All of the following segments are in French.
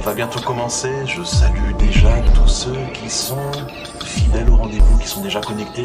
va bientôt commencer. Je salue déjà tous ceux qui sont fidèles au rendez-vous, qui sont déjà connectés.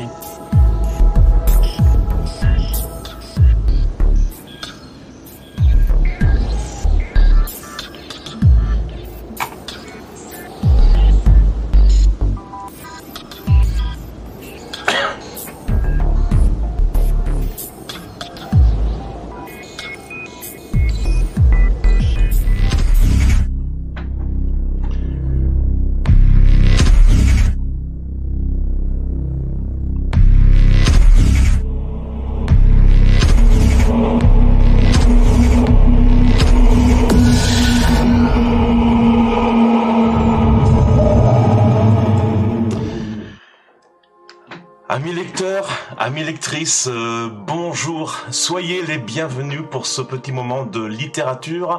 Amis lecteurs, amis lectrices, bonjour, soyez les bienvenus pour ce petit moment de littérature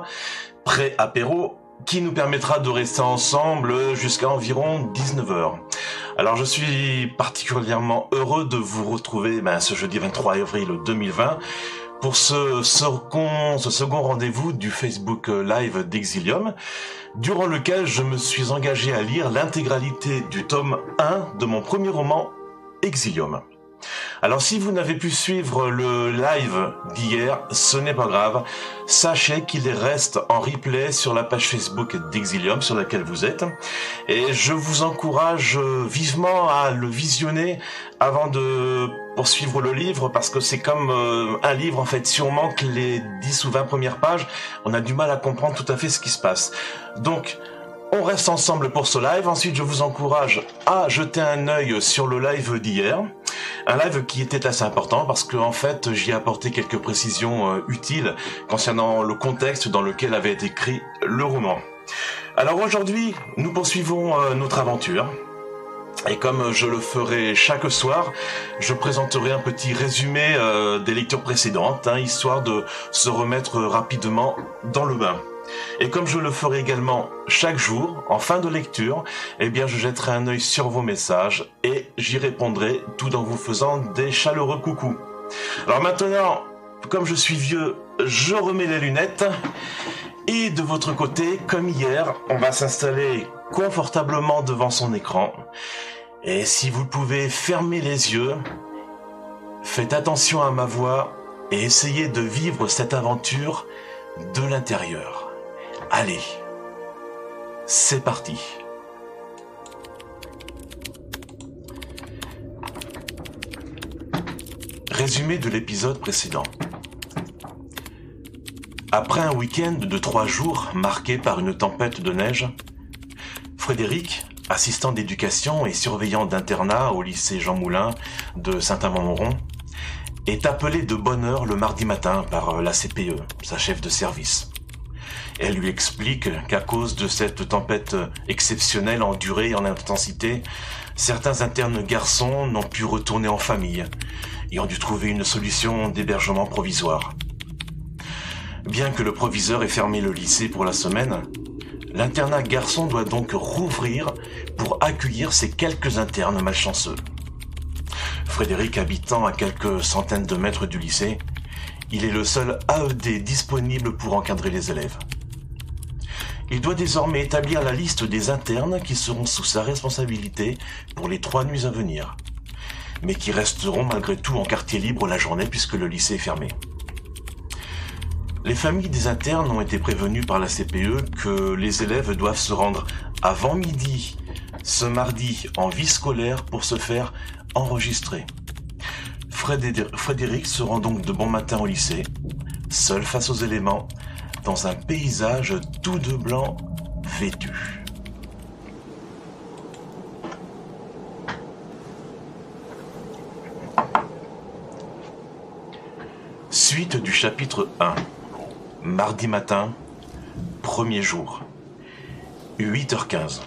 pré-apéro qui nous permettra de rester ensemble jusqu'à environ 19h. Alors je suis particulièrement heureux de vous retrouver ce jeudi 23 avril 2020 pour ce second rendez-vous du Facebook Live d'Exilium, durant lequel je me suis engagé à lire l'intégralité du tome 1 de mon premier roman Exilium. Alors si vous n'avez pu suivre le live d'hier, ce n'est pas grave. Sachez qu'il reste en replay sur la page Facebook d'Exilium sur laquelle vous êtes. Et je vous encourage vivement à le visionner avant de poursuivre le livre, parce que c'est comme un livre en fait. Si on manque les 10 ou 20 premières pages, on a du mal à comprendre tout à fait ce qui se passe. Donc on reste ensemble pour ce live. Ensuite, je vous encourage à jeter un œil sur le live d'hier. Un live qui était assez important parce que, en fait, j'y ai apporté quelques précisions utiles concernant le contexte dans lequel avait été écrit le roman. Alors aujourd'hui, nous poursuivons notre aventure. Et comme je le ferai chaque soir, je présenterai un petit résumé des lectures précédentes, histoire de se remettre rapidement dans le bain. Et comme je le ferai également chaque jour, en fin de lecture, je jetterai un œil sur vos messages et j'y répondrai tout en vous faisant des chaleureux coucous. Alors maintenant, comme je suis vieux, je remets les lunettes et de votre côté, comme hier, on va s'installer confortablement devant son écran. Et si vous pouvez fermer les yeux, faites attention à ma voix et essayez de vivre cette aventure de l'intérieur. Allez, c'est parti. Résumé de l'épisode précédent. Après un week-end de 3 jours marqué par une tempête de neige, Frédéric, assistant d'éducation et surveillant d'internat au lycée Jean Moulin de Saint-Amand-Montrond, est appelé de bonne heure le mardi matin par la CPE, sa chef de service. Elle lui explique qu'à cause de cette tempête exceptionnelle en durée et en intensité, certains internes garçons n'ont pu retourner en famille et ont dû trouver une solution d'hébergement provisoire. Bien que le proviseur ait fermé le lycée pour la semaine, l'internat garçon doit donc rouvrir pour accueillir ces quelques internes malchanceux. Frédéric habitant à quelques centaines de mètres du lycée, il est le seul AED disponible pour encadrer les élèves. Il doit désormais établir la liste des internes qui seront sous sa responsabilité pour les 3 nuits à venir, mais qui resteront malgré tout en quartier libre la journée puisque le lycée est fermé. Les familles des internes ont été prévenues par la CPE que les élèves doivent se rendre avant midi ce mardi en vie scolaire pour se faire enregistrer. Frédéric se rend donc de bon matin au lycée, seul face aux éléments, dans un paysage tout de blanc vêtu. Suite du chapitre 1. Mardi matin, premier jour, 8h15.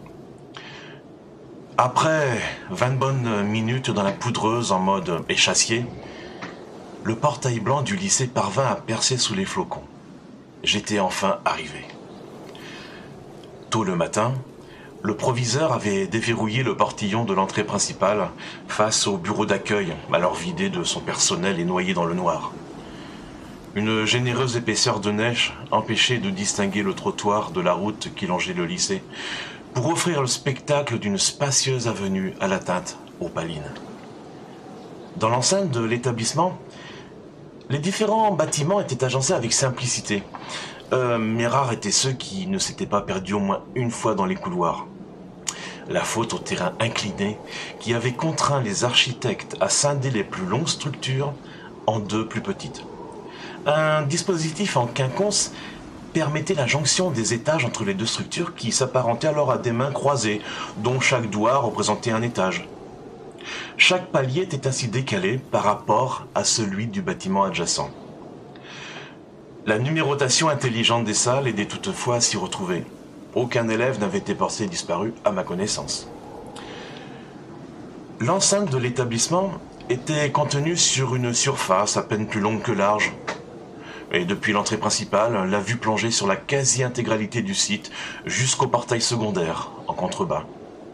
Après 20 bonnes minutes dans la poudreuse en mode échassier, le portail blanc du lycée parvint à percer sous les flocons. J'étais enfin arrivé. Tôt le matin, le proviseur avait déverrouillé le portillon de l'entrée principale face au bureau d'accueil, alors vidé de son personnel et noyé dans le noir. Une généreuse épaisseur de neige empêchait de distinguer le trottoir de la route qui longeait le lycée, pour offrir le spectacle d'une spacieuse avenue à l'atteinte opaline. Dans l'enceinte de l'établissement, les différents bâtiments étaient agencés avec simplicité, mais rares étaient ceux qui ne s'étaient pas perdus au moins une fois dans les couloirs. La faute au terrain incliné qui avait contraint les architectes à scinder les plus longues structures en deux plus petites. Un dispositif en quinconce permettait la jonction des étages entre les deux structures qui s'apparentaient alors à des mains croisées, dont chaque doigt représentait un étage. Chaque palier était ainsi décalé par rapport à celui du bâtiment adjacent. La numérotation intelligente des salles aidait toutefois à s'y retrouver. Aucun élève n'avait été porté disparu à ma connaissance. L'enceinte de l'établissement était contenue sur une surface à peine plus longue que large. Et depuis l'entrée principale, la vue plongeait sur la quasi-intégralité du site jusqu'au portail secondaire, en contrebas.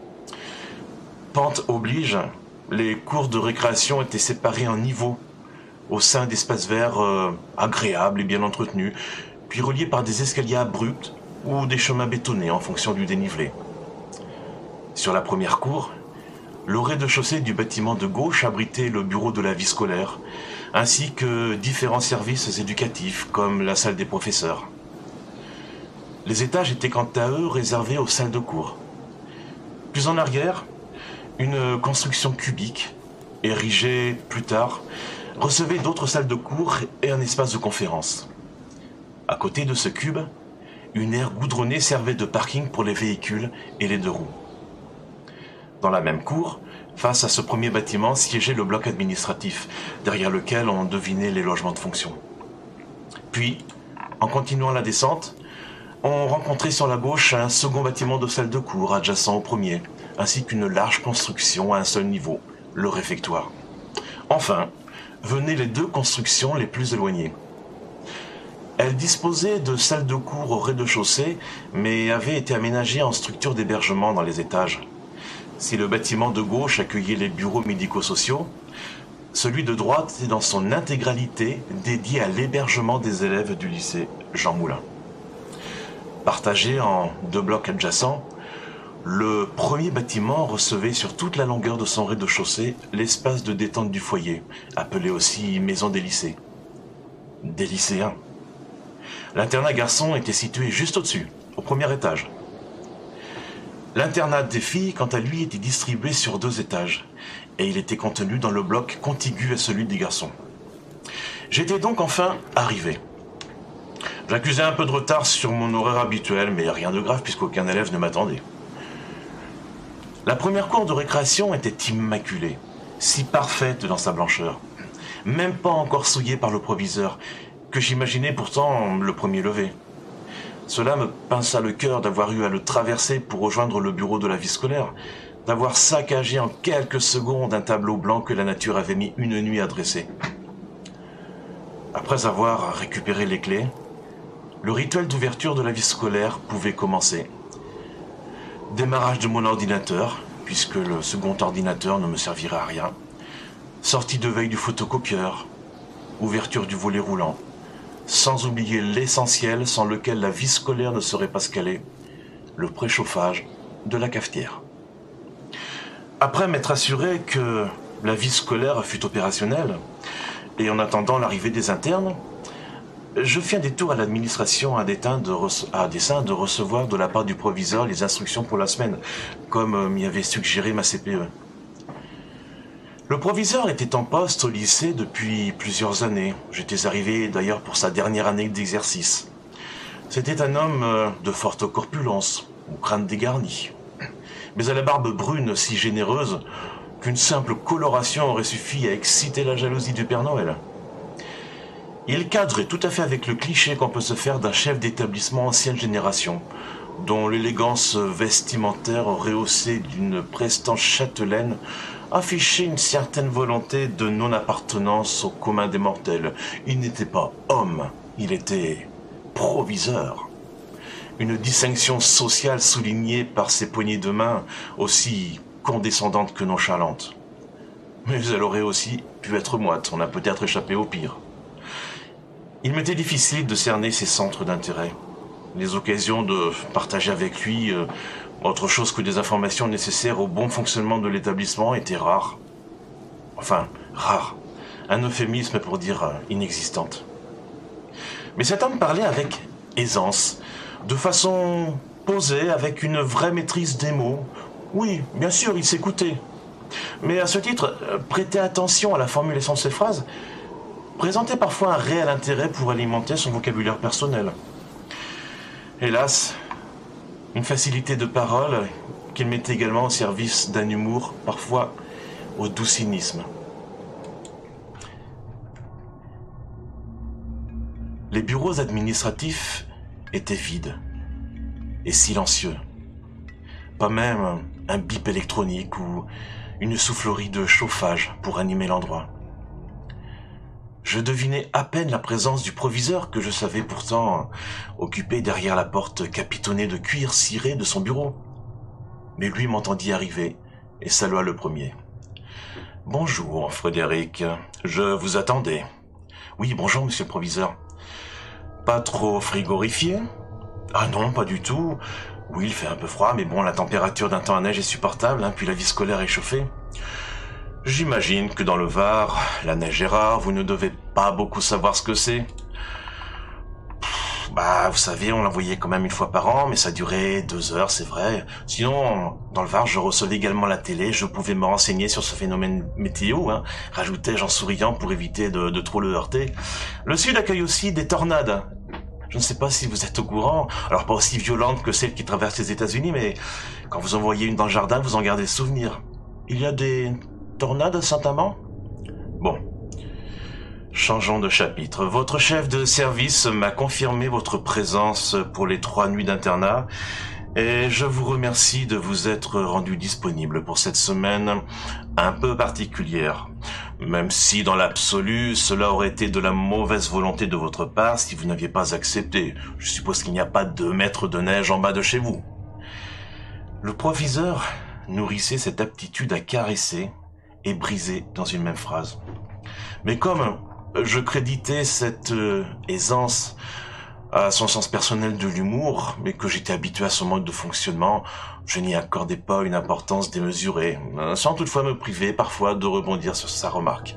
Pente oblige, les cours de récréation étaient séparés en niveaux, au sein d'espaces verts agréables et bien entretenus, puis reliés par des escaliers abrupts ou des chemins bétonnés en fonction du dénivelé. Sur la première cour, le rez-de-chaussée du bâtiment de gauche abritait le bureau de la vie scolaire, ainsi que différents services éducatifs comme la salle des professeurs. Les étages étaient quant à eux réservés aux salles de cours. Plus en arrière, une construction cubique, érigée plus tard, recevait d'autres salles de cours et un espace de conférence. À côté de ce cube, une aire goudronnée servait de parking pour les véhicules et les deux roues. Dans la même cour, face à ce premier bâtiment, siégeait le bloc administratif, derrière lequel on devinait les logements de fonction. Puis, en continuant la descente, on rencontrait sur la gauche un second bâtiment de salle de cours adjacent au premier, ainsi qu'une large construction à un seul niveau, le réfectoire. Enfin, venaient les deux constructions les plus éloignées. Elles disposaient de salles de cours au rez-de-chaussée, mais avaient été aménagées en structure d'hébergement dans les étages. Si le bâtiment de gauche accueillait les bureaux médico-sociaux, celui de droite est dans son intégralité dédié à l'hébergement des élèves du lycée Jean Moulin. Partagé en deux blocs adjacents, le premier bâtiment recevait sur toute la longueur de son rez-de-chaussée l'espace de détente du foyer, appelé aussi maison des lycées. Des lycéens. L'internat garçon était situé juste au-dessus, au premier étage. L'internat des filles, quant à lui, était distribué sur deux étages, et il était contenu dans le bloc contigu à celui des garçons. J'étais donc enfin arrivé. J'accusais un peu de retard sur mon horaire habituel, mais rien de grave puisqu'aucun élève ne m'attendait. La première cour de récréation était immaculée, si parfaite dans sa blancheur, même pas encore souillée par le proviseur, que j'imaginais pourtant le premier levé. Cela me pinça le cœur d'avoir eu à le traverser pour rejoindre le bureau de la vie scolaire, d'avoir saccagé en quelques secondes un tableau blanc que la nature avait mis une nuit à dresser. Après avoir récupéré les clés, le rituel d'ouverture de la vie scolaire pouvait commencer. Démarrage de mon ordinateur, puisque le second ordinateur ne me servirait à rien. Sortie de veille du photocopieur. Ouverture du volet roulant. Sans oublier l'essentiel sans lequel la vie scolaire ne serait pas scalée, le préchauffage de la cafetière. Après m'être assuré que la vie scolaire fut opérationnelle, et en attendant l'arrivée des internes, je fis un détour à l'administration à dessein de recevoir de la part du proviseur les instructions pour la semaine, comme m'y avait suggéré ma CPE. Le proviseur était en poste au lycée depuis plusieurs années. J'étais arrivé d'ailleurs pour sa dernière année d'exercice. C'était un homme de forte corpulence, au crâne dégarni, mais à la barbe brune si généreuse qu'une simple coloration aurait suffi à exciter la jalousie du Père Noël. Il cadrait tout à fait avec le cliché qu'on peut se faire d'un chef d'établissement ancienne génération, dont l'élégance vestimentaire rehaussée d'une prestance châtelaine affichait une certaine volonté de non-appartenance au commun des mortels. Il n'était pas homme, il était proviseur. Une distinction sociale soulignée par ses poignées de main, aussi condescendantes que nonchalantes. Mais elle aurait aussi pu être moite, on a peut-être échappé au pire. Il m'était difficile de cerner ses centres d'intérêt. Les occasions de partager avec lui autre chose que des informations nécessaires au bon fonctionnement de l'établissement étaient rares. Enfin, rares. Un euphémisme pour dire inexistante. Mais cet homme parlait avec aisance, de façon posée, avec une vraie maîtrise des mots. Oui, bien sûr, il s'écoutait. Mais à ce titre, prêter attention à la formulation de ses phrases présentait parfois un réel intérêt pour alimenter son vocabulaire personnel. Hélas, une facilité de parole qu'il mettait également au service d'un humour parfois au doux cynisme. Les bureaux administratifs étaient vides et silencieux. Pas même un bip électronique ou une soufflerie de chauffage pour animer l'endroit. Je devinais à peine la présence du proviseur que je savais pourtant occupé derrière la porte capitonnée de cuir ciré de son bureau. Mais lui m'entendit arriver et salua le premier. « Bonjour, Frédéric. Je vous attendais. »« Oui, bonjour, monsieur le proviseur. »« Pas trop frigorifié ?»« Ah non, pas du tout. Oui, il fait un peu froid, mais bon, la température d'un temps à neige est supportable, puis la vie scolaire est chauffée. » J'imagine que dans le Var, la neige est rare, vous ne devez pas beaucoup savoir ce que c'est. Vous savez, on l'envoyait quand même une fois par an, mais ça durait 2 heures, c'est vrai. Sinon, dans le Var, je recevais également la télé, je pouvais me renseigner sur ce phénomène météo, rajoutais-je en souriant pour éviter de trop le heurter. Le Sud accueille aussi des tornades. Je ne sais pas si vous êtes au courant, alors pas aussi violentes que celles qui traversent les États-Unis, mais quand vous en voyez une dans le jardin, vous en gardez souvenir. Il y a des tornades à Saint-Amand ? Bon. Changeons de chapitre. Votre chef de service m'a confirmé votre présence pour les 3 nuits d'internat et je vous remercie de vous être rendu disponible pour cette semaine un peu particulière. Même si dans l'absolu, cela aurait été de la mauvaise volonté de votre part si vous n'aviez pas accepté. Je suppose qu'il n'y a pas de mètres de neige en bas de chez vous. Le proviseur nourrissait cette aptitude à caresser et briser dans une même phrase. Mais comme je créditais cette aisance à son sens personnel de l'humour, mais que j'étais habitué à son mode de fonctionnement, je n'y accordais pas une importance démesurée, sans toutefois me priver parfois de rebondir sur sa remarque.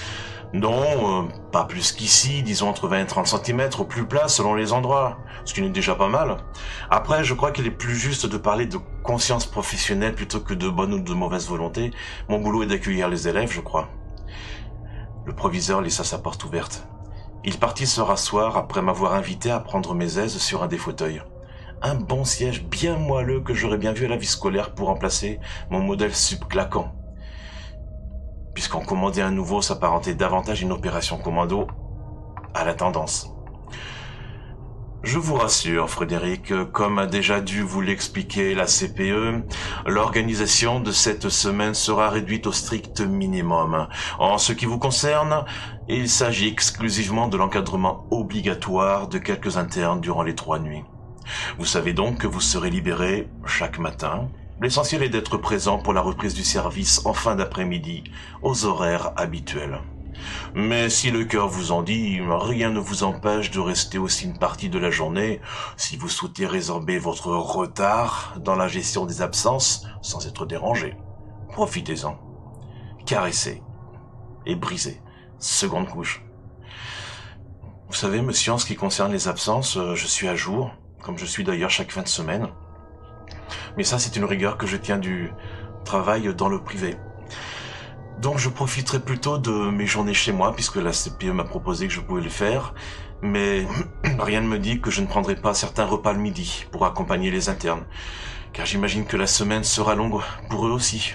Non, pas plus qu'ici, disons entre 20 et 30 cm au plus plat selon les endroits, ce qui n'est déjà pas mal. Après, je crois qu'il est plus juste de parler de conscience professionnelle plutôt que de bonne ou de mauvaise volonté. Mon boulot est d'accueillir les élèves, je crois. Le proviseur laissa sa porte ouverte. Il partit se rasseoir après m'avoir invité à prendre mes aises sur un des fauteuils. Un bon siège bien moelleux que j'aurais bien vu à la vie scolaire pour remplacer mon modèle subclaquant. Puisqu'en commander un nouveau s'apparentait davantage à une opération commando à la tendance. Je vous rassure, Frédéric, comme a déjà dû vous l'expliquer la CPE, l'organisation de cette semaine sera réduite au strict minimum. En ce qui vous concerne, il s'agit exclusivement de l'encadrement obligatoire de quelques internes durant les 3 nuits. Vous savez donc que vous serez libéré chaque matin. L'essentiel est d'être présent pour la reprise du service en fin d'après-midi, aux horaires habituels. Mais si le cœur vous en dit, rien ne vous empêche de rester aussi une partie de la journée si vous souhaitez résorber votre retard dans la gestion des absences sans être dérangé. Profitez-en. Caressez et brisez. Seconde couche. Vous savez, monsieur, en ce qui concerne les absences, je suis à jour, comme je suis d'ailleurs chaque fin de semaine. Mais ça, c'est une rigueur que je tiens du travail dans le privé. Donc je profiterai plutôt de mes journées chez moi, puisque la CPE m'a proposé que je pouvais le faire, mais rien ne me dit que je ne prendrai pas certains repas le midi pour accompagner les internes, car j'imagine que la semaine sera longue pour eux aussi.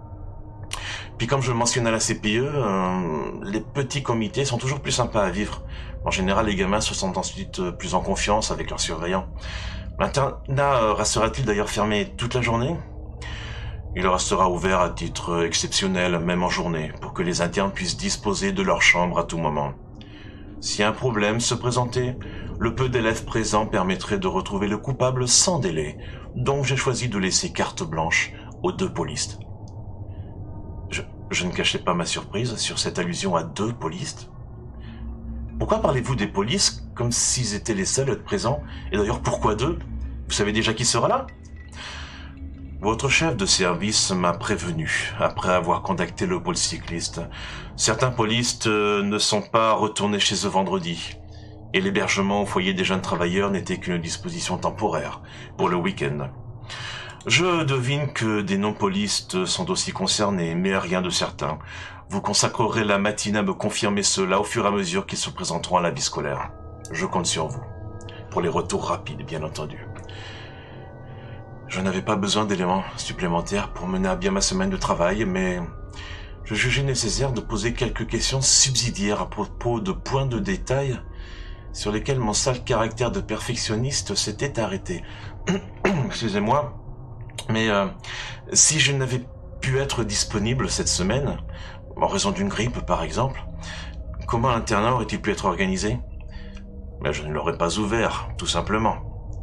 Puis comme je le mentionne à la CPE, les petits comités sont toujours plus sympas à vivre. En général, les gamins se sentent ensuite plus en confiance avec leurs surveillants. L'internat restera-t-il d'ailleurs fermé toute la journée ? Il restera ouvert à titre exceptionnel, même en journée, pour que les internes puissent disposer de leur chambre à tout moment. Si un problème se présentait, le peu d'élèves présents permettrait de retrouver le coupable sans délai, donc j'ai choisi de laisser carte blanche aux 2 polistes. Je ne cachais pas ma surprise sur cette allusion à 2 polistes. Pourquoi parlez-vous des polices comme s'ils étaient les seuls à être présents? Et d'ailleurs, pourquoi d'eux? Vous savez déjà qui sera là? Votre chef de service m'a prévenu, après avoir contacté le pôle cycliste. Certains polistes ne sont pas retournés chez eux vendredi, et l'hébergement au foyer des jeunes travailleurs n'était qu'une disposition temporaire, pour le week-end. Je devine que des non-polistes sont aussi concernés, mais rien de certain. Vous consacrerez la matinée à me confirmer cela au fur et à mesure qu'ils se présenteront à la vie scolaire. Je compte sur vous. Pour les retours rapides, bien entendu. Je n'avais pas besoin d'éléments supplémentaires pour mener à bien ma semaine de travail, mais je jugeais nécessaire de poser quelques questions subsidiaires à propos de points de détail sur lesquels mon sale caractère de perfectionniste s'était arrêté. Excusez-moi, mais si je n'avais pu être disponible cette semaine, en raison d'une grippe par exemple, comment l'internat aurait-il pu être organisé? Je ne l'aurais pas ouvert, tout simplement.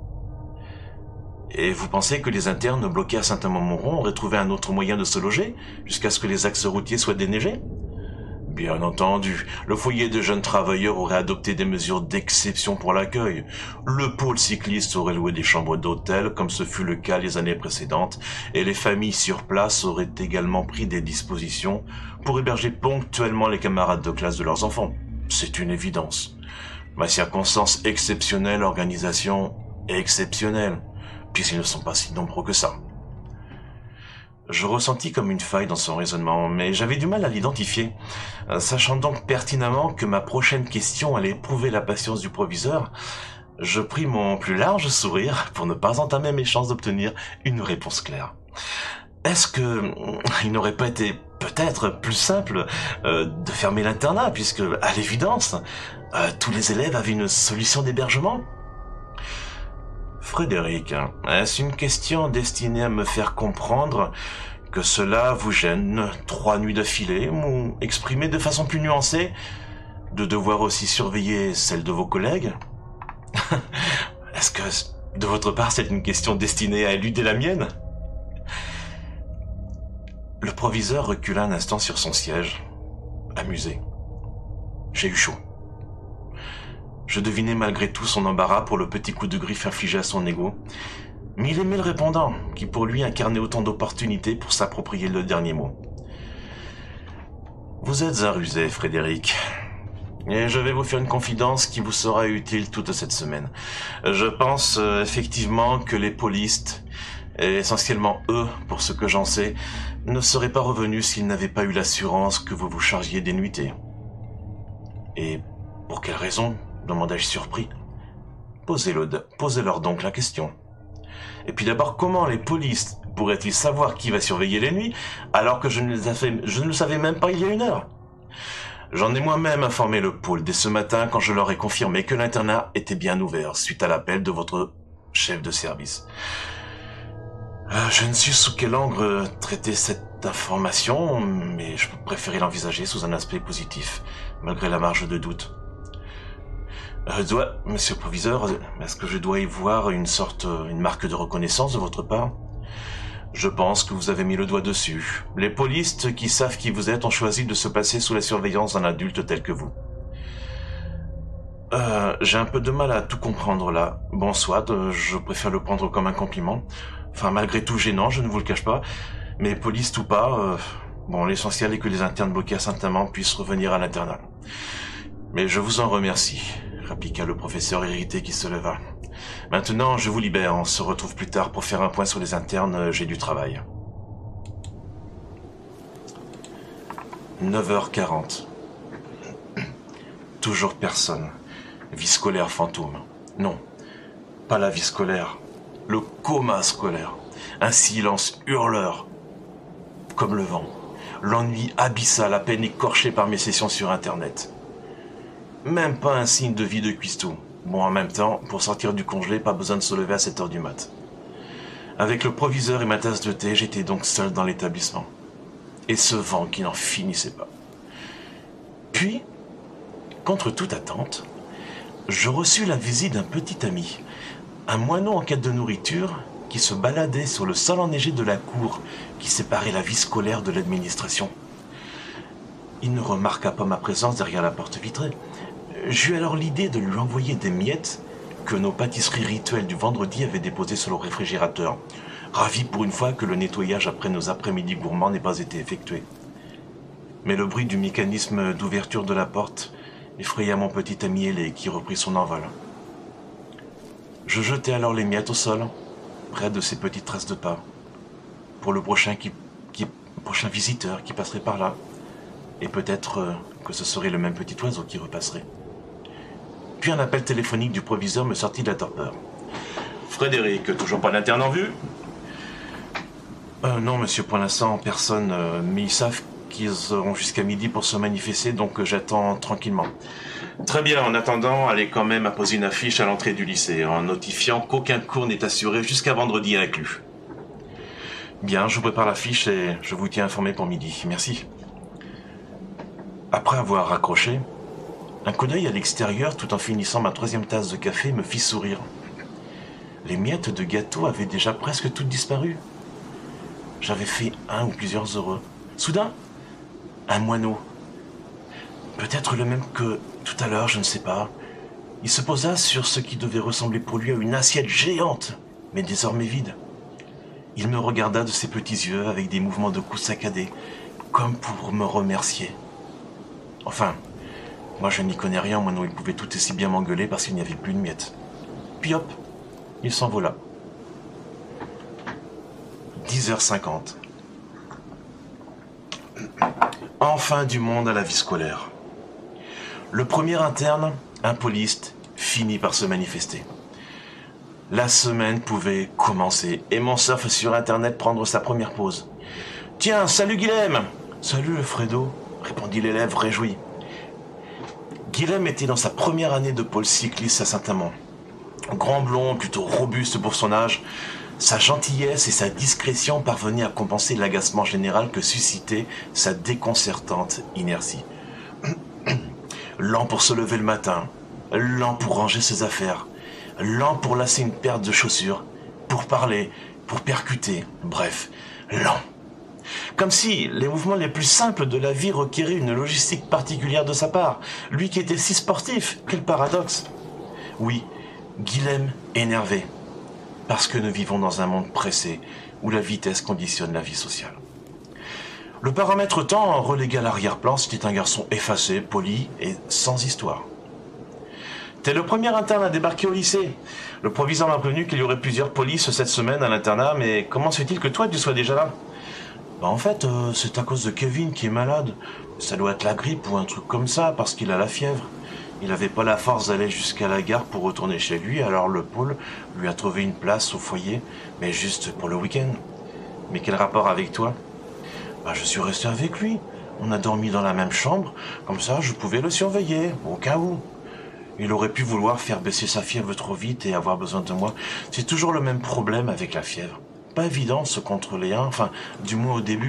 Et vous pensez que les internes bloqués à Saint-Amand-Montrond auraient trouvé un autre moyen de se loger, jusqu'à ce que les axes routiers soient déneigés? Bien entendu, le foyer de jeunes travailleurs aurait adopté des mesures d'exception pour l'accueil. Le pôle cycliste aurait loué des chambres d'hôtel, comme ce fut le cas les années précédentes, et les familles sur place auraient également pris des dispositions pour héberger ponctuellement les camarades de classe de leurs enfants. C'est une évidence. Ma circonstance exceptionnelle, organisation exceptionnelle, puisqu'ils ne sont pas si nombreux que ça. Je ressentis comme une faille dans son raisonnement, mais j'avais du mal à l'identifier. Sachant donc pertinemment que ma prochaine question allait éprouver la patience du proviseur, je pris mon plus large sourire pour ne pas entamer mes chances d'obtenir une réponse claire. Est-ce que il n'aurait pas été peut-être plus simple de fermer l'internat, puisque, à l'évidence, tous les élèves avaient une solution d'hébergement? Frédéric, est-ce une question destinée à me faire comprendre que cela vous gêne 3 nuits d'affilée, ou exprimer de façon plus nuancée de devoir aussi surveiller celle de vos collègues? Est-ce que, de votre part, c'est une question destinée à éluder la mienne? Le proviseur recula un instant sur son siège, amusé. J'ai eu chaud. Je devinais malgré tout son embarras pour le petit coup de griffe infligé à son ego, mais il aimait le répondant, qui pour lui incarnait autant d'opportunités pour s'approprier le dernier mot. Vous êtes un rusé, Frédéric, et je vais vous faire une confidence qui vous sera utile toute cette semaine. Je pense effectivement que les polistes, et essentiellement eux, pour ce que j'en sais, ne seraient pas revenus s'ils n'avaient pas eu l'assurance que vous vous chargiez des nuitées. Et pour quelle raison ? Demandai-je surpris. Posez-leur donc la question. Et puis d'abord, comment les polices pourraient-ils savoir qui va surveiller les nuits, alors que je ne le savais même pas il y a 1 heure? J'en ai moi-même informé le pôle dès ce matin quand je leur ai confirmé que l'internat était bien ouvert, suite à l'appel de votre chef de service. Je ne sais sous quel angle traiter cette information, mais je préférais l'envisager sous un aspect positif, malgré la marge de doute. Monsieur le proviseur, est-ce que je dois y voir une marque de reconnaissance de votre part? Je pense que vous avez mis le doigt dessus. Les polistes qui savent qui vous êtes ont choisi de se passer sous la surveillance d'un adulte tel que vous. J'ai un peu de mal à tout comprendre là. Bon, soit, je préfère le prendre comme un compliment. Enfin, malgré tout gênant, je ne vous le cache pas. Mais polistes ou pas, l'essentiel est que les internes bloqués à Saint-Amand puissent revenir à l'internat. Mais je vous en remercie, répliqua le professeur irrité qui se leva. Maintenant, je vous libère, on se retrouve plus tard pour faire un point sur les internes, j'ai du travail. 9h40. Toujours personne. Vie scolaire fantôme. Non, pas la vie scolaire. Le coma scolaire. Un silence hurleur. Comme le vent. L'ennui abyssal à peine écorché par mes sessions sur Internet. Même pas un signe de vie de cuistot. Bon, en même temps, pour sortir du congelé, pas besoin de se lever à 7h du mat. Avec le proviseur et ma tasse de thé, j'étais donc seul dans l'établissement. Et ce vent qui n'en finissait pas. Puis, contre toute attente, je reçus la visite d'un petit ami, un moineau en quête de nourriture qui se baladait sur le sol enneigé de la cour qui séparait la vie scolaire de l'administration. Il ne remarqua pas ma présence derrière la porte vitrée. J'eus alors l'idée de lui envoyer des miettes que nos pâtisseries rituelles du vendredi avaient déposées sur le réfrigérateur, ravi pour une fois que le nettoyage après nos après-midi gourmands n'ait pas été effectué. Mais le bruit du mécanisme d'ouverture de la porte effraya mon petit ami ailé qui reprit son envol. Je jetai alors les miettes au sol, près de ces petites traces de pas, pour le prochain visiteur qui passerait par là, et peut-être que ce serait le même petit oiseau qui repasserait. Puis un appel téléphonique du proviseur me sortit de la torpeur. « Frédéric, toujours pas d'interne en vue ?»« Non, monsieur, pour l'instant, personne, mais ils savent qu'ils auront jusqu'à midi pour se manifester, donc j'attends tranquillement. » « Très bien, en attendant, allez quand même apposer une affiche à l'entrée du lycée, en notifiant qu'aucun cours n'est assuré jusqu'à vendredi inclus. » « Bien, je vous prépare l'affiche et je vous tiens informé pour midi. Merci. » Après avoir raccroché, un coup d'œil à l'extérieur tout en finissant ma 3e tasse de café me fit sourire. Les miettes de gâteau avaient déjà presque toutes disparu. J'avais fait un ou plusieurs heureux. Soudain, un moineau, peut-être le même que tout à l'heure, je ne sais pas, il se posa sur ce qui devait ressembler pour lui à une assiette géante, mais désormais vide. Il me regarda de ses petits yeux avec des mouvements de cou saccadés, comme pour me remercier. Enfin, moi je n'y connais rien, moineau, il pouvait tout aussi bien m'engueuler parce qu'il n'y avait plus de miettes. Puis hop, il s'envola. 10h50. Enfin du monde à la vie scolaire. Le premier interne, un poliste, finit par se manifester. La semaine pouvait commencer et mon surf sur internet prendre sa première pause. « Tiens, salut Guilhem !»« Salut Fredo !» répondit l'élève réjoui. Guilhem était dans sa première année de pôle cycliste à Saint-Amand. Grand blond, plutôt robuste pour son âge, sa gentillesse et sa discrétion parvenaient à compenser l'agacement général que suscitait sa déconcertante inertie. Lent pour se lever le matin, lent pour ranger ses affaires, lent pour lasser une paire de chaussures, pour parler, pour percuter, bref, lent. Comme si les mouvements les plus simples de la vie requéraient une logistique particulière de sa part, lui qui était si sportif, quel paradoxe. Oui, Guilhem énervé, parce que nous vivons dans un monde pressé où la vitesse conditionne la vie sociale. Le paramètre temps relégué à l'arrière-plan, c'était un garçon effacé, poli et sans histoire. « T'es le premier interne à débarquer au lycée. Le proviseur m'a prévenu qu'il y aurait plusieurs polices cette semaine à l'internat, mais comment se fait-il que toi tu sois déjà là ?»« En fait, c'est à cause de Kevin qui est malade. Ça doit être la grippe ou un truc comme ça, parce qu'il a la fièvre. Il n'avait pas la force d'aller jusqu'à la gare pour retourner chez lui, alors le pôle lui a trouvé une place au foyer, mais juste pour le week-end. Mais quel rapport avec toi ? Je suis resté avec lui. On a dormi dans la même chambre, comme ça je pouvais le surveiller, au cas où. Il aurait pu vouloir faire baisser sa fièvre trop vite et avoir besoin de moi. C'est toujours le même problème avec la fièvre. Pas évident de se contrôler, hein, enfin, du moins au début. »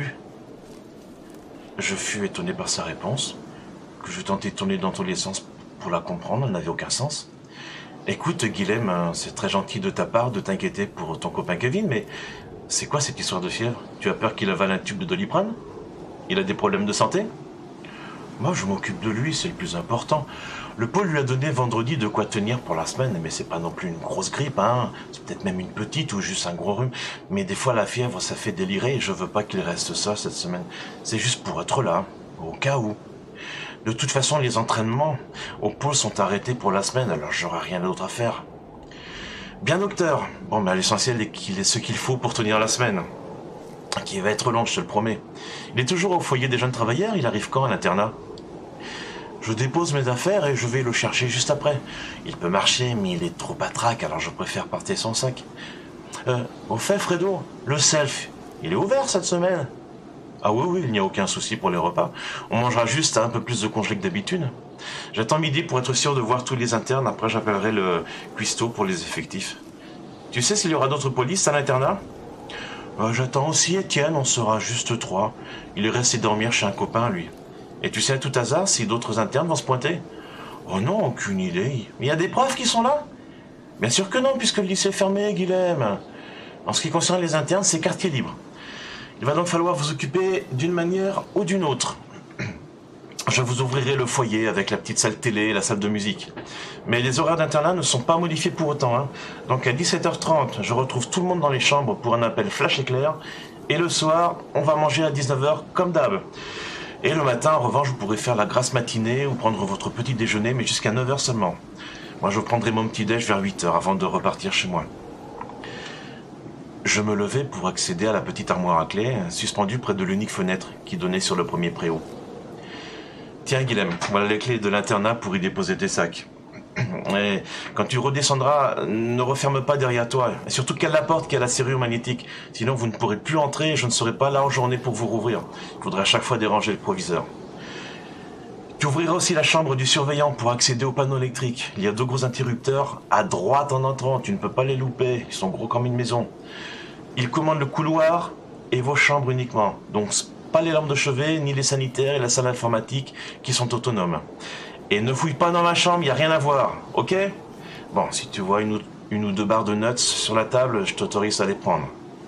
Je fus étonné par sa réponse, que je tentais de tourner dans tous les sens pour la comprendre, elle n'avait aucun sens. « Écoute, Guilhem, c'est très gentil de ta part de t'inquiéter pour ton copain Kevin, mais c'est quoi cette histoire de fièvre ? Tu as peur qu'il avale un tube de Doliprane ? Il a des problèmes de santé ? » Moi, je m'occupe de lui, c'est le plus important. Le pôle lui a donné vendredi de quoi tenir pour la semaine, mais c'est pas non plus une grosse grippe, hein. C'est peut-être même une petite ou juste un gros rhume. Mais des fois, la fièvre, ça fait délirer et je veux pas qu'il reste ça cette semaine. C'est juste pour être là, au cas où. De toute façon, les entraînements au pôle sont arrêtés pour la semaine, alors j'aurai rien d'autre à faire. Bien, docteur. Bon, l'essentiel est qu'il ait ce qu'il faut pour tenir la semaine. Qui va être long, je te le promets. Il est toujours au foyer des jeunes travailleurs, il arrive quand à l'internat ? Je dépose mes affaires et je vais le chercher juste après. Il peut marcher, mais il est trop patraque, alors je préfère porter son sac. Au fait, Fredo, le self, il est ouvert cette semaine ? Ah oui, il n'y a aucun souci pour les repas. On mangera juste un peu plus de congelé que d'habitude. J'attends midi pour être sûr de voir tous les internes, après j'appellerai le cuistot pour les effectifs. Tu sais s'il y aura d'autres polices à l'internat ? J'attends aussi Étienne, on sera juste 3. Il est resté dormir chez un copain, lui. Et tu sais à tout hasard si d'autres internes vont se pointer ? Oh non, aucune idée. Il y a des profs qui sont là ? Bien sûr que non, puisque le lycée est fermé, Guilhem. En ce qui concerne les internes, c'est quartier libre. Il va donc falloir vous occuper d'une manière ou d'une autre. Je vous ouvrirai le foyer avec la petite salle télé et la salle de musique. Mais les horaires d'internat ne sont pas modifiés pour autant, hein. Donc à 17h30, je retrouve tout le monde dans les chambres pour un appel flash éclair. Et le soir, on va manger à 19h comme d'hab. Et le matin, en revanche, vous pourrez faire la grasse matinée ou prendre votre petit déjeuner, mais jusqu'à 9h seulement. Moi, je prendrai mon petit déj vers 8h avant de repartir chez moi. Je me levai pour accéder à la petite armoire à clé, suspendue près de l'unique fenêtre qui donnait sur le premier préau. Tiens, Guilhem, voilà les clés de l'internat pour y déposer tes sacs. Et quand tu redescendras, ne referme pas derrière toi. Et surtout cale la porte qui a la serrure magnétique. Sinon, vous ne pourrez plus entrer et je ne serai pas là en journée pour vous rouvrir. Il faudra à chaque fois déranger le proviseur. Tu ouvriras aussi la chambre du surveillant pour accéder au panneau électrique. Il y a 2 gros interrupteurs à droite en entrant. Tu ne peux pas les louper. Ils sont gros comme une maison. Ils commandent le couloir et vos chambres uniquement. Donc, pas les lampes de chevet, ni les sanitaires et la salle informatique qui sont autonomes. Et ne fouille pas dans ma chambre, il n'y a rien à voir, ok? Bon, si tu vois une ou 2 barres de nuts sur la table, je t'autorise à les prendre.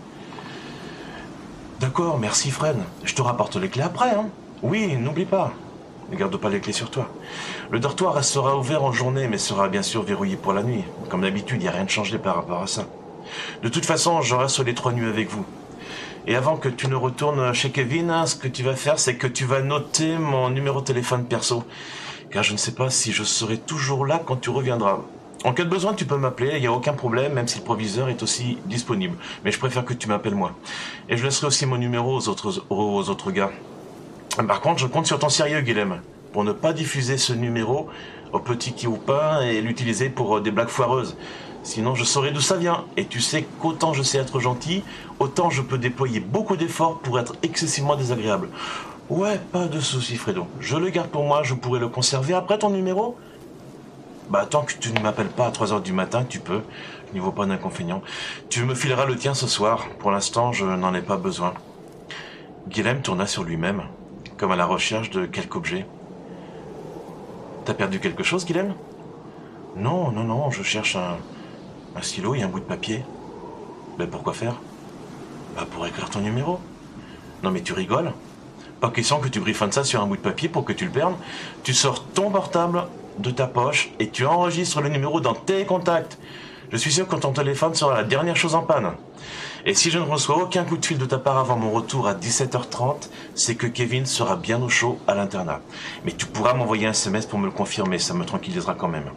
D'accord, merci Fred. Je te rapporte les clés après, hein? Oui, n'oublie pas. Ne garde pas les clés sur toi. Le dortoir restera ouvert en journée, mais sera bien sûr verrouillé pour la nuit. Comme d'habitude, il n'y a rien de changé par rapport à ça. De toute façon, je reste les 3 nuits avec vous. Et avant que tu ne retournes chez Kevin, ce que tu vas faire, c'est que tu vas noter mon numéro de téléphone perso. Car je ne sais pas si je serai toujours là quand tu reviendras. En cas de besoin, tu peux m'appeler, il n'y a aucun problème, même si le proviseur est aussi disponible. Mais je préfère que tu m'appelles moi. Et je laisserai aussi mon numéro aux autres gars. Par contre, je compte sur ton sérieux, Guilhem, pour ne pas diffuser ce numéro au petit Kioupin et l'utiliser pour des blagues foireuses. Sinon, je saurai d'où ça vient. Et tu sais qu'autant je sais être gentil, autant je peux déployer beaucoup d'efforts pour être excessivement désagréable. Ouais, pas de souci, Fredo. Je le garde pour moi, je pourrai le conserver après ton numéro. Bah, tant que tu ne m'appelles pas à 3h du matin, tu peux. Je n'y vois pas d'inconvénient. Tu me fileras le tien ce soir. Pour l'instant, je n'en ai pas besoin. Guilhem tourna sur lui-même, comme à la recherche de quelque objet. T'as perdu quelque chose, Guilhem? Non, je cherche un stylo et un bout de papier. Ben pourquoi faire? Bah pour écrire ton numéro. Non mais tu rigoles? Pas question que tu griffonnes ça sur un bout de papier pour que tu le perdes. Tu sors ton portable de ta poche et tu enregistres le numéro dans tes contacts. Je suis sûr que ton téléphone sera la dernière chose en panne. Et si je ne reçois aucun coup de fil de ta part avant mon retour à 17h30, c'est que Kevin sera bien au chaud à l'internat. Mais tu pourras m'envoyer un SMS pour me le confirmer, ça me tranquillisera quand même.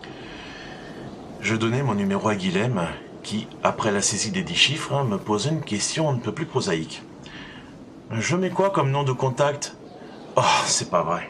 Je donnai mon numéro à Guilhem, qui, après la saisie des 10 chiffres, me posait une question un peu plus prosaïque. Je mets quoi comme nom de contact? Oh, c'est pas vrai.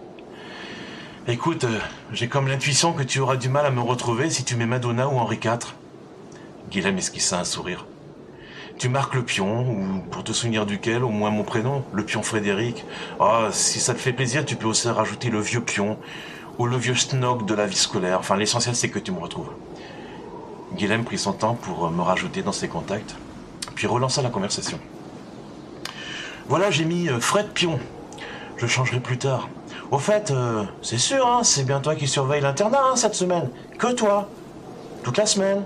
Écoute, j'ai comme l'intuition que tu auras du mal à me retrouver si tu mets Madonna ou Henri IV. Guilhem esquissa un sourire. Tu marques le pion, ou pour te souvenir duquel, au moins mon prénom, le pion Frédéric. Ah, si ça te fait plaisir, tu peux aussi rajouter le vieux pion, ou le vieux schnock de la vie scolaire. Enfin, l'essentiel, c'est que tu me retrouves. Guilhem prit son temps pour me rajouter dans ses contacts, puis relança la conversation. Voilà, j'ai mis Fred Pion. Je changerai plus tard. Au fait, c'est sûr, hein, c'est bien toi qui surveille l'internat cette semaine. Que toi. Toute la semaine.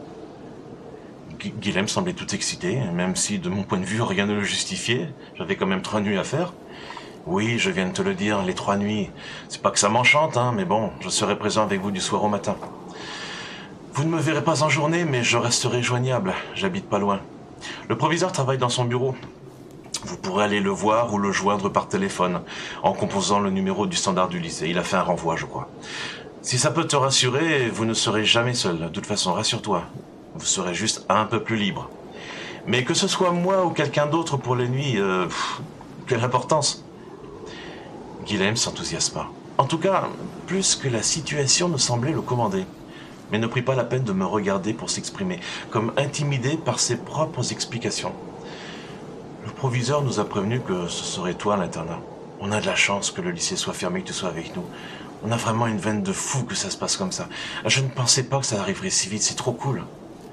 Guilhem semblait tout excité, même si de mon point de vue rien ne le justifiait. J'avais quand même 3 nuits à faire. Oui, je viens de te le dire, les 3 nuits. C'est pas que ça m'enchante, hein, mais bon, je serai présent avec vous du soir au matin. Vous ne me verrez pas en journée, mais je resterai joignable. J'habite pas loin. Le proviseur travaille dans son bureau. Vous pourrez aller le voir ou le joindre par téléphone, en composant le numéro du standard du lycée. Il a fait un renvoi, je crois. Si ça peut te rassurer, vous ne serez jamais seul. De toute façon, rassure-toi. Vous serez juste un peu plus libre. Mais que ce soit moi ou quelqu'un d'autre pour les nuits, quelle importance? Guilhem s'enthousiasma. En tout cas, plus que la situation ne semblait le commander. Mais ne prit pas la peine de me regarder pour s'exprimer, comme intimidé par ses propres explications. Le proviseur nous a prévenu que ce serait toi à l'internat. On a de la chance que le lycée soit fermé, que tu sois avec nous. On a vraiment une veine de fou que ça se passe comme ça. Je ne pensais pas que ça arriverait si vite, c'est trop cool.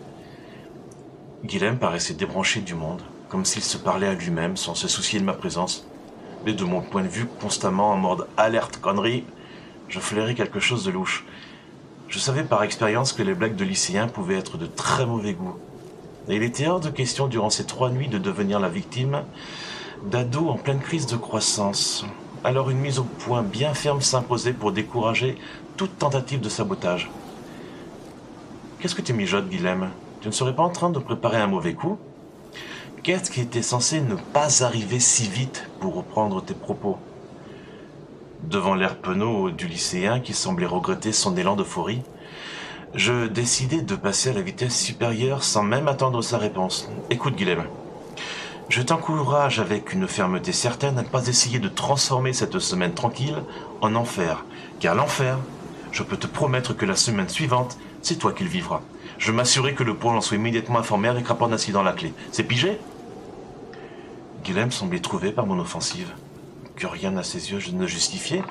Guilhem paraissait débranché du monde, comme s'il se parlait à lui-même sans se soucier de ma présence. Mais de mon point de vue, constamment en mode alerte connerie, je flairais quelque chose de louche. Je savais par expérience que les blagues de lycéens pouvaient être de très mauvais goût. Et il était hors de question durant ces 3 nuits de devenir la victime d'ados en pleine crise de croissance. Alors une mise au point bien ferme s'imposait pour décourager toute tentative de sabotage. Qu'est-ce que tu mijotes, Guilhem? Tu ne serais pas en train de préparer un mauvais coup? Qu'est-ce qui était censé ne pas arriver si vite, pour reprendre tes propos? Devant l'air penaud du lycéen qui semblait regretter son élan d'euphorie, je décidai de passer à la vitesse supérieure sans même attendre sa réponse. Écoute, Guilhem, je t'encourage avec une fermeté certaine à ne pas essayer de transformer cette semaine tranquille en enfer. Car l'enfer, je peux te promettre que la semaine suivante, c'est toi qui le vivras. Je m'assurerai que le pôle en soit immédiatement informé avec rapport d'incident à la clé. C'est pigé? Guilhem semblait trouvé par mon offensive. Que rien à ses yeux ne justifiait.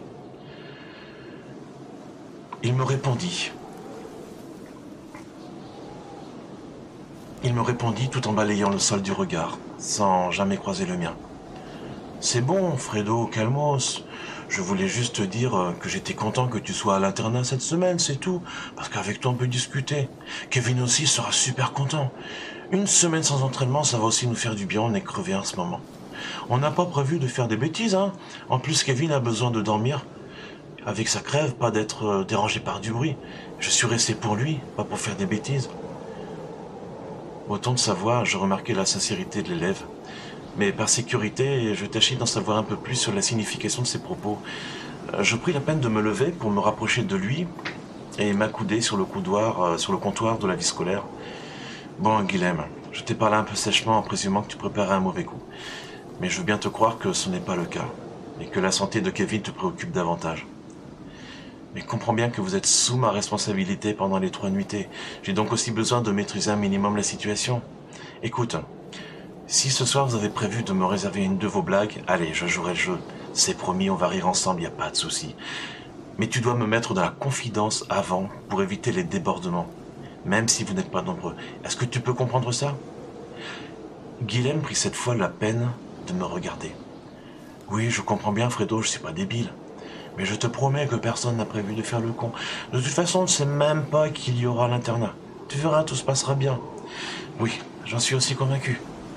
Il me répondit. Il me répondit tout en balayant le sol du regard, sans jamais croiser le mien. C'est bon, Fredo, calmos. Je voulais juste te dire que j'étais content que tu sois à l'internat cette semaine, c'est tout. Parce qu'avec toi, on peut discuter. Kevin aussi sera super content. Une semaine sans entraînement, ça va aussi nous faire du bien, on est crevés en ce moment. On n'a pas prévu de faire des bêtises, hein. En plus, Kevin a besoin de dormir. Avec sa crève, pas d'être dérangé par du bruit. Je suis resté pour lui, pas pour faire des bêtises. Au ton de sa voix, je remarquai la sincérité de l'élève. Mais par sécurité, je tâchais d'en savoir un peu plus sur la signification de ses propos. Je pris la peine de me lever pour me rapprocher de lui et m'accouder sur le comptoir de la vie scolaire. Bon, Guilhem, je t'ai parlé un peu sèchement en présumant que tu préparais un mauvais coup. Mais je veux bien te croire que ce n'est pas le cas et que la santé de Kevin te préoccupe davantage. Mais comprends bien que vous êtes sous ma responsabilité pendant les 3 nuitées. J'ai donc aussi besoin de maîtriser un minimum la situation. Écoute, si ce soir vous avez prévu de me réserver une de vos blagues, allez, je jouerai le jeu. C'est promis, on va rire ensemble, y a pas de souci. Mais tu dois me mettre dans la confidence avant pour éviter les débordements, même si vous n'êtes pas nombreux. Est-ce que tu peux comprendre ça? Guilhem prit cette fois la peine de me regarder. Oui, je comprends bien, Fredo, je suis pas débile. Mais je te promets que personne n'a prévu de faire le con. De toute façon, on ne sait même pas qu'il y aura l'internat. Tu verras, tout se passera bien. Oui, j'en suis aussi convaincu.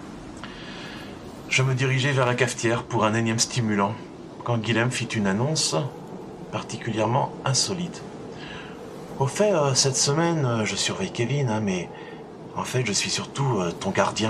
Je me dirigeai vers la cafetière pour un énième stimulant, quand Guilhem fit une annonce particulièrement insolite. Au fait, cette semaine, je surveille Kevin, hein, mais en fait, je suis surtout ton gardien.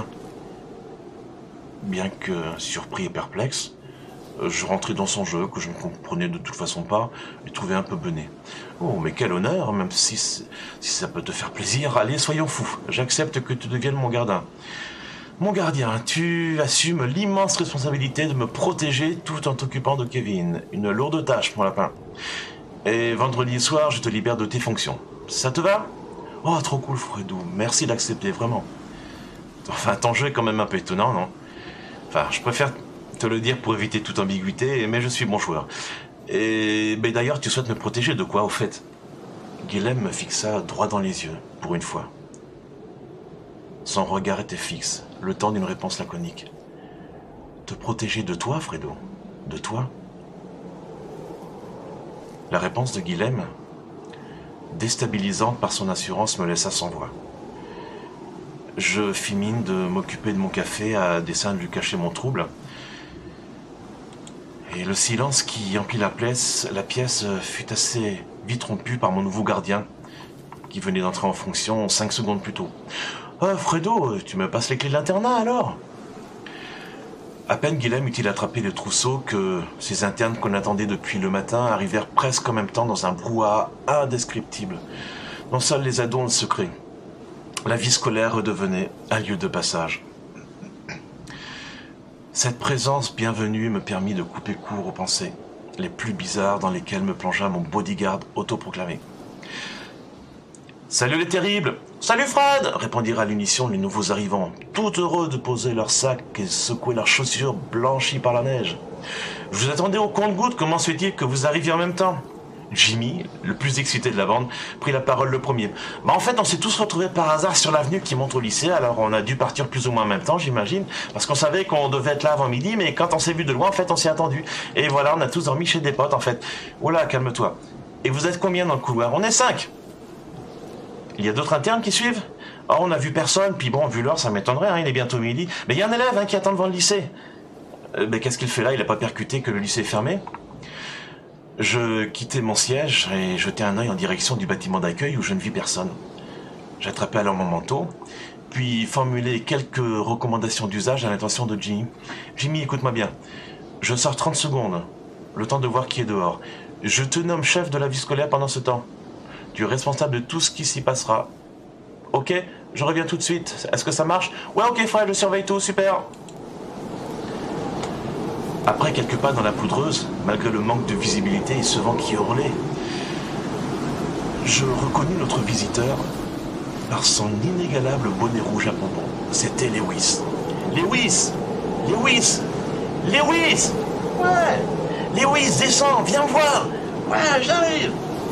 Bien que surpris et perplexe, je rentrais dans son jeu, que je ne comprenais de toute façon pas, et trouvais un peu bené. Oh, mais quel honneur, même si ça peut te faire plaisir. Allez, soyons fous, j'accepte que tu deviennes mon gardien. Mon gardien, tu assumes l'immense responsabilité de me protéger tout en t'occupant de Kevin. Une lourde tâche, mon lapin. Et vendredi soir, je te libère de tes fonctions. Ça te va? Oh, trop cool, Fredo. Merci d'accepter, vraiment. Enfin, ton jeu est quand même un peu étonnant, non? Enfin, je préfère te le dire pour éviter toute ambiguïté, mais je suis bon joueur. Et mais d'ailleurs, tu souhaites me protéger de quoi, au fait? Guilhem me fixa droit dans les yeux, pour une fois. Son regard était fixe, le temps d'une réponse laconique. Te protéger de toi, Fredo? De toi? La réponse de Guilhem, déstabilisante par son assurance, me laissa sans voix. Je fis mine de m'occuper de mon café à dessein de lui cacher mon trouble. Et le silence qui emplit la pièce fut assez vite rompu par mon nouveau gardien, qui venait d'entrer en fonction 5 secondes plus tôt. « Fredo, tu me passes les clés de l'internat alors ?» À peine Guilhem eut-il attrapé le trousseau que ces internes qu'on attendait depuis le matin arrivèrent presque en même temps dans un brouhaha indescriptible, dont seuls les ados ont le secret. La vie scolaire redevenait un lieu de passage. Cette présence bienvenue me permit de couper court aux pensées les plus bizarres dans lesquelles me plongea mon bodyguard autoproclamé. « Salut les terribles! Salut Fred !» répondirent à l'unisson les nouveaux arrivants, tout heureux de poser leurs sacs et secouer leurs chaussures blanchies par la neige. « Je vous attendais au compte-gouttes, comment se fait-il que vous arriviez en même temps ?» Jimmy, le plus excité de la bande, prit la parole le premier. « En fait, on s'est tous retrouvés par hasard sur l'avenue qui monte au lycée, alors on a dû partir plus ou moins en même temps, j'imagine, parce qu'on savait qu'on devait être là avant midi, mais quand on s'est vu de loin, en fait, on s'y est attendu. Et voilà, on a tous dormi chez des potes, en fait. Oh là, calme-toi. Et vous êtes combien dans le couloir? On est 5. Il y a d'autres internes qui suivent? On n'a vu personne, puis bon, vu l'heure, ça m'étonnerait, hein, il est bientôt midi. Mais il y a un élève qui attend devant le lycée. Mais qu'est-ce qu'il fait là? Il a pas percuté que le lycée est fermé? Je quittais mon siège et jetais un œil en direction du bâtiment d'accueil où je ne vis personne. J'attrapais alors mon manteau, puis formulais quelques recommandations d'usage à l'intention de Jimmy. Jimmy, écoute-moi bien. Je sors 30 secondes, le temps de voir qui est dehors. Je te nomme chef de la vie scolaire pendant ce temps. Tu es responsable de tout ce qui s'y passera. Ok, je reviens tout de suite. Est-ce que ça marche? Ouais, ok Fred, je surveille tout, super. Après quelques pas dans la poudreuse, malgré le manque de visibilité et ce vent qui hurlait, je reconnus notre visiteur par son inégalable bonnet rouge à pompons. C'était Lewis. Lewis! Lewis! Lewis! Ouais! Lewis, descends, viens me voir! Ouais, j'arrive!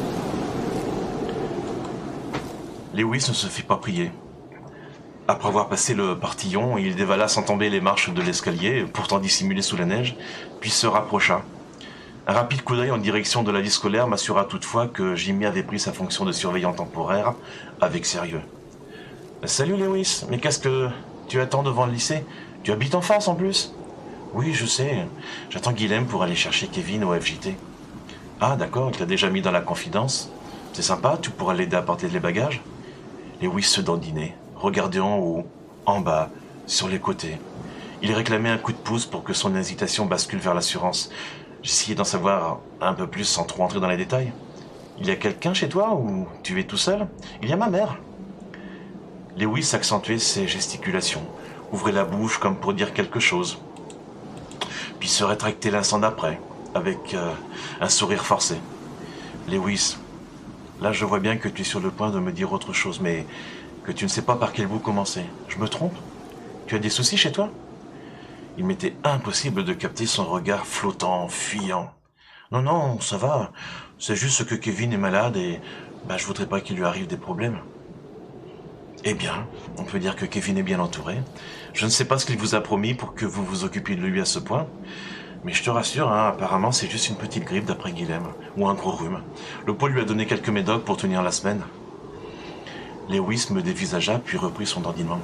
Lewis ne se fit pas prier. Après avoir passé le portillon, il dévala sans tomber les marches de l'escalier, pourtant dissimulé sous la neige, puis se rapprocha. Un rapide coup d'œil en direction de la vie scolaire m'assura toutefois que Jimmy avait pris sa fonction de surveillant temporaire avec sérieux. « Salut Lewis, mais qu'est-ce que tu attends devant le lycée? Tu habites en face en plus ?»« Oui, je sais. J'attends Guilhem pour aller chercher Kevin au FJT. »« Ah d'accord, il t'a déjà mis dans la confidence. C'est sympa, tu pourras l'aider à porter les bagages ?» Lewis se dandinait, regardait en haut, en bas, sur les côtés. Il réclamait un coup de pouce pour que son hésitation bascule vers l'assurance. J'essayais d'en savoir un peu plus sans trop entrer dans les détails. « Il y a quelqu'un chez toi ou tu es tout seul? Il y a ma mère. » Lewis accentuait ses gesticulations, ouvrait la bouche comme pour dire quelque chose, puis se rétractait l'instant d'après, avec un sourire forcé. « Lewis, là je vois bien que tu es sur le point de me dire autre chose, mais que tu ne sais pas par quel bout commencer. Je me trompe? Tu as des soucis chez toi ?» Il m'était impossible de capter son regard flottant, fuyant. « Non, non, ça va. C'est juste que Kevin est malade et je voudrais pas qu'il lui arrive des problèmes. » Eh bien, on peut dire que Kevin est bien entouré. Je ne sais pas ce qu'il vous a promis pour que vous vous occupiez de lui à ce point. Mais je te rassure, apparemment c'est juste une petite grippe d'après Guilhem, ou un gros rhume. Le pôle lui a donné quelques médocs pour tenir la semaine. Lewis me dévisagea puis reprit son dandinement.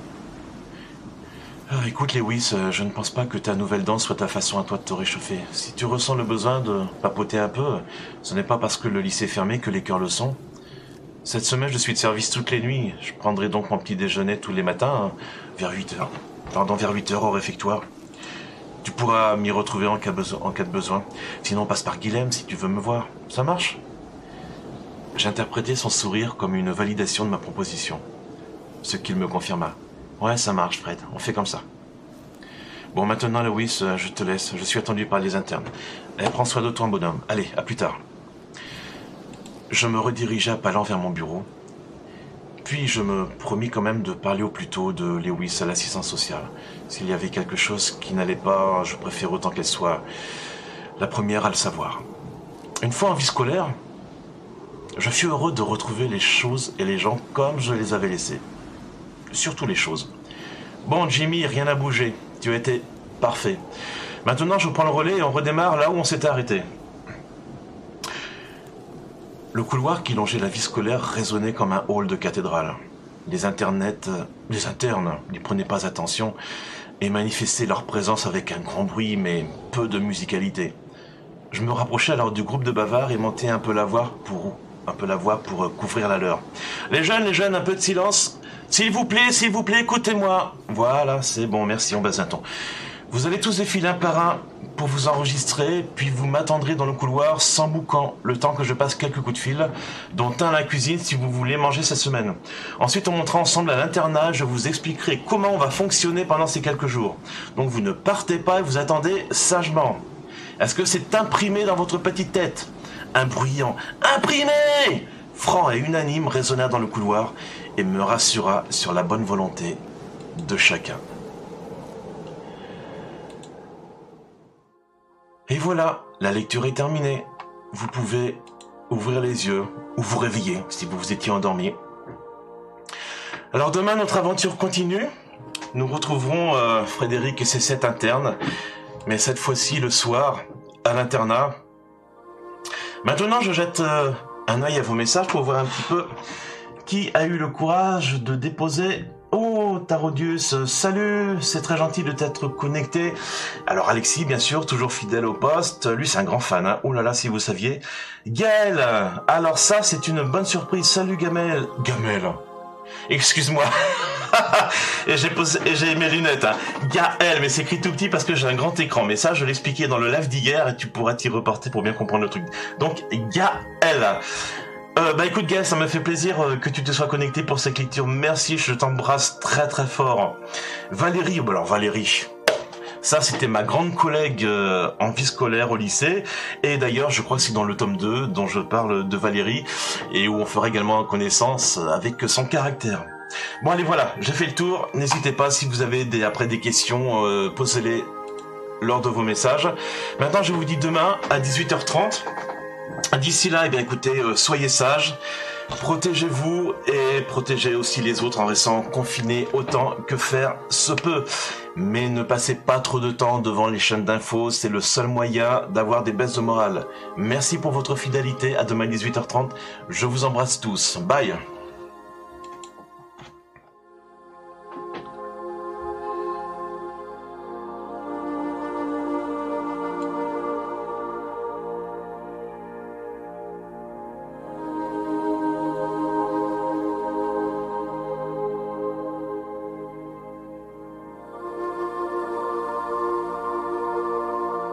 « Écoute Lewis, je ne pense pas que ta nouvelle danse soit ta façon à toi de te réchauffer. Si tu ressens le besoin de papoter un peu, ce n'est pas parce que le lycée est fermé que les cœurs le sont. Cette semaine, je suis de service toutes les nuits. Je prendrai donc mon petit déjeuner tous les matins, vers 8h. Vers 8h au réfectoire. Tu pourras m'y retrouver en cas de besoin. Sinon, passe par Guilhem si tu veux me voir. Ça marche ?» J'interprétais son sourire comme une validation de ma proposition. Ce qu'il me confirma. « Ouais, ça marche, Fred. On fait comme ça. » Bon, maintenant, Lewis, je te laisse. Je suis attendu par les internes. Prends soin de toi, bonhomme. Allez, à plus tard. Je me redirigea pas lent vers mon bureau. Puis je me promis quand même de parler au plus tôt de Lewis à l'assistance sociale. S'il y avait quelque chose qui n'allait pas, je préfère autant qu'elle soit la première à le savoir. Une fois en vie scolaire, je fus heureux de retrouver les choses et les gens comme je les avais laissés. Surtout les choses. Bon, Jimmy, rien n'a bougé. Tu as été parfait. Maintenant, je prends le relais et on redémarre là où on s'était arrêté. Le couloir qui longeait la vie scolaire résonnait comme un hall de cathédrale. Les internes n'y prenaient pas attention et manifestaient leur présence avec un grand bruit mais peu de musicalité. Je me rapprochai alors du groupe de bavards et montai un peu la voix pour couvrir la leur. Les jeunes, un peu de silence. S'il vous plaît, écoutez-moi. Voilà, c'est bon, merci, on baisse un ton. Vous allez tous défiler un par un pour vous enregistrer, puis vous m'attendrez dans le couloir sans boucan, le temps que je passe quelques coups de fil, dont un à la cuisine si vous voulez manger cette semaine. Ensuite, on montera ensemble à l'internat, je vous expliquerai comment on va fonctionner pendant ces quelques jours. Donc vous ne partez pas et vous attendez sagement. Est-ce que c'est imprimé dans votre petite tête? Un bruyant « Imprimé !» franc et unanime résonna dans le couloir et me rassura sur la bonne volonté de chacun. Et voilà, la lecture est terminée. Vous pouvez ouvrir les yeux ou vous réveiller si vous vous étiez endormi. Alors demain, notre aventure continue. Nous retrouverons Frédéric et ses 7 internes, mais cette fois-ci le soir, à l'internat. Maintenant, je jette un œil à vos messages pour voir un petit peu qui a eu le courage de déposer... Oh, Tarodius, salut, c'est très gentil de t'être connecté. Alors Alexis, bien sûr, toujours fidèle au poste, lui c'est un grand fan, hein. Oh là là, si vous saviez. Gaël, alors ça c'est une bonne surprise, salut Gamel. Gamel, excuse-moi. et j'ai mes lunettes, hein. Gaël, mais c'est écrit tout petit parce que j'ai un grand écran, mais ça je l'expliquais dans le live d'hier et tu pourras t'y reporter pour bien comprendre le truc. Donc Gaël. Bah écoute Gaël, ça me fait plaisir que tu te sois connecté pour cette lecture. Merci, je t'embrasse très très fort. Valérie, bon alors Valérie, ça c'était ma grande collègue en vie scolaire au lycée. Et d'ailleurs je crois que c'est dans le tome 2 dont je parle de Valérie et où on fera également connaissance avec son caractère. Bon allez voilà, j'ai fait le tour. N'hésitez pas si vous avez des questions, posez-les lors de vos messages. Maintenant je vous dis demain à 18h30. D'ici là, eh bien écoutez, soyez sages, protégez-vous et protégez aussi les autres en restant confinés autant que faire se peut. Mais ne passez pas trop de temps devant les chaînes d'infos, c'est le seul moyen d'avoir des baisses de morale. Merci pour votre fidélité, à demain 18h30, je vous embrasse tous, bye.